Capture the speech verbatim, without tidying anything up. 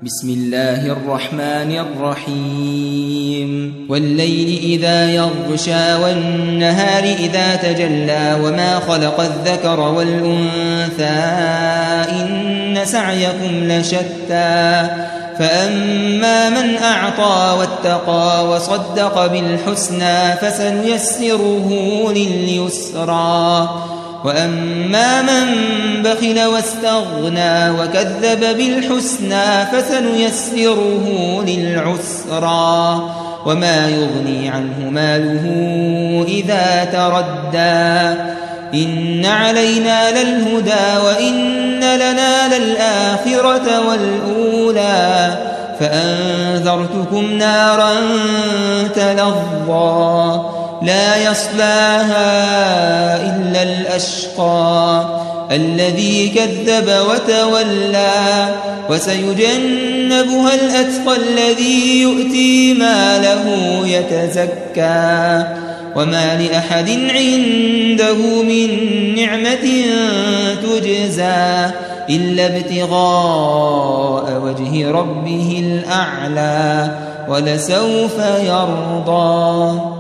بسم الله الرحمن الرحيم والليل إذا يغشى والنهار إذا تجلى وما خلق الذكر والأنثى إن سعيكم لشتى فأما من أعطى واتقى وصدق بالحسنى فسنيسره لليسرى وأما من بخل واستغنى وكذب بالحسنى فسنيسره للعسرى وما يغني عنه ماله إذا تردى إن علينا للهدى وإن لنا للآخرة والأولى فأنذرتكم نارا تلظى لا يصلاها إلا الأشقى الذي كذب وتولى وسيجنبها الأتقى الذي يؤتي ماله يتزكى وما لأحد عنده من نعمة تجزى إلا ابتغاء وجه ربه الأعلى ولسوف يرضى.